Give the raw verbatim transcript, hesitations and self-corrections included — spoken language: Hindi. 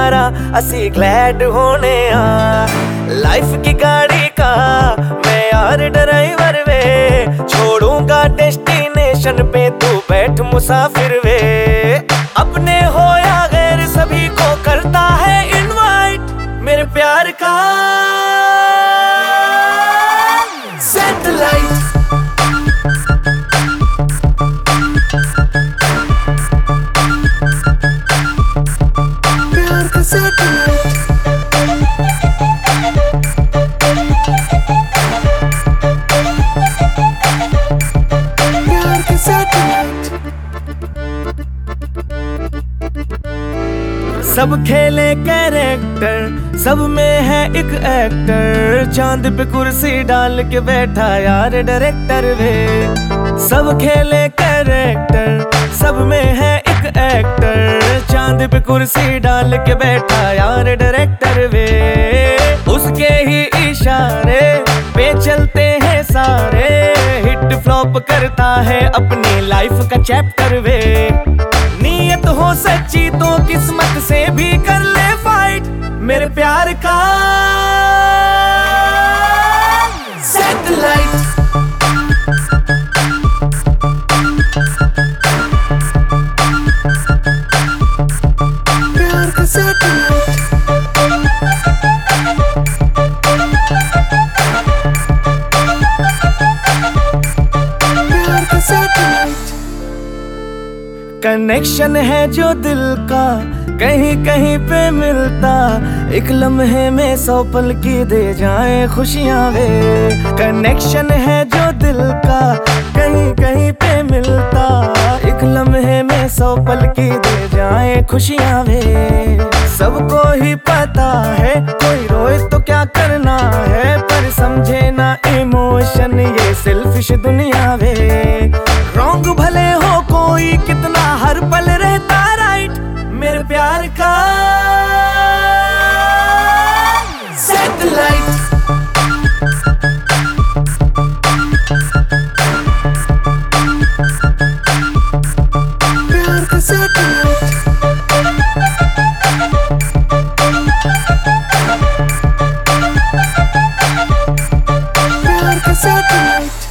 यारा असी ग्लैड होने आ। लाइफ की गाड़ी का मैं यार ड्राइवर वे, छोड़ूंगा डेस्टिनेशन पे तू बैठ मुसाफिर वे। अपने हो या गैर सभी को करता है इनवाइट, मेरे प्यार का सैटेलाइट। प्यार का सैटेलाइट, प्यार का सैटेलाइट। सब खेले कैरेक्टर, सब में है एक एक्टर, चांद पे कुर्सी डाल के बैठा यार डायरेक्टर वे। सब खेले कैरेक्टर, सब में है एक एक्टर, चांद पे कुर्सी डाल के बैठा यार डायरेक्टर वे। उसके ही इशारे पे चलते हैं सारे, हिट फ्लॉप करता है अपनी लाइफ का चैप्टर वे। नीयत हो सच्ची तो किस्मत से भी कर ले फाइट, मेरे प्यार का सैटेलाइट। प्यार का सैटेलाइट, प्यार का सैटेलाइट। कनेक्शन है जो दिल का कहीं कहीं पे मिलता, एक लम्हे में सौ पल की दे जाए खुशियां वे। कनेक्शन है जो दिल का कहीं कहीं पे मिलता, एक लम्हे में सौ पल की दे जाए खुशियां वे। सबको ही पता है कोई रोए तो क्या करना है, पर समझे ना इमोशन ये सेल्फिश दुनिया वे। रॉन्ग भले हो कोई कितना हर पल रहता राइट, मेरे प्यार का सैटेलाइट। प्यार का सैटेलाइट, प्यार का सैटेलाइट।